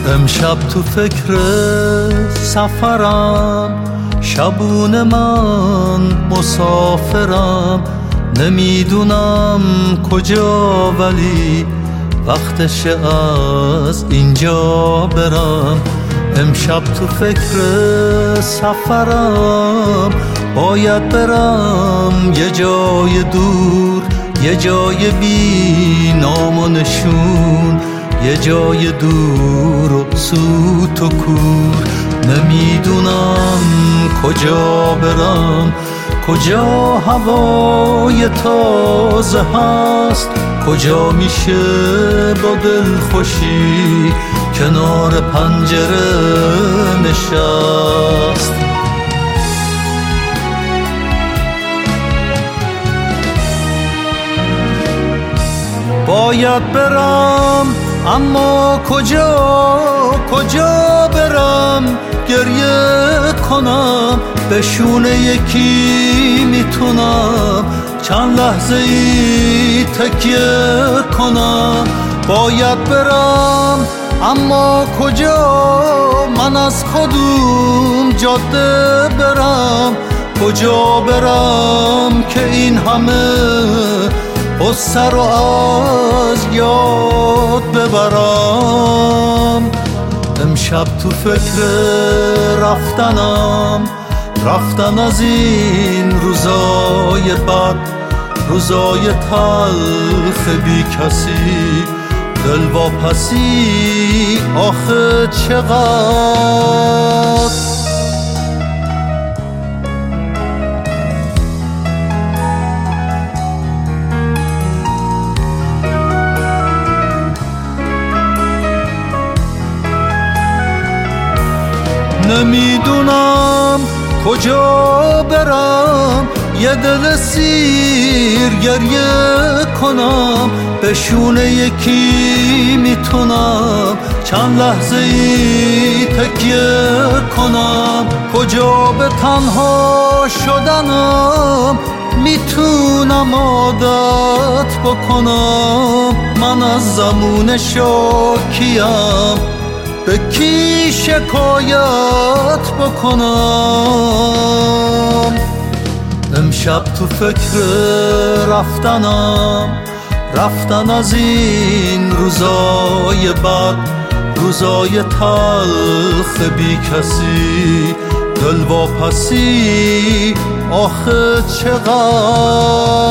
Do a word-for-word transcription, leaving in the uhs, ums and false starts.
امشب تو فکر سفرم، شبون من مسافرم، نمیدونم کجا ولی وقتش از اینجا برم. امشب تو فکر سفرم، باید برم یه جای دور، یه جای بی نام و نشون، یه جای دور و سوت و کور. نمیدونم کجا برم، کجا هوای تازه هست، کجا میشه با دل خوشی کنار پنجره نشست. باید برم اما کجا، کجا برم گریه کنم، به شونه یکی میتونم چند لحظه ای تکیه کنم. باید برم اما کجا، من از کدوم جاده برم، کجا برم که این همه قصه رو از یاد ببرم. امشب تو فکر رفتنم، رفتن از این روزای بد، روزای تلخ بی کسی، دل واپسی آخه چقدر. نمیدونم کجا برم، یه دل سیر گریه کنم، به شونه یکی میتونم چند لحظه ای تکیه کنم. کجا به تنها شدنم میتونم عادت بکنم، من از زمون شاکیم به کی شکایت بکنم. امشب تو فکر رفتنم، رفتن از این روزای بد، روزای تلخ بی کسی، دل واپسی آخه چقدر.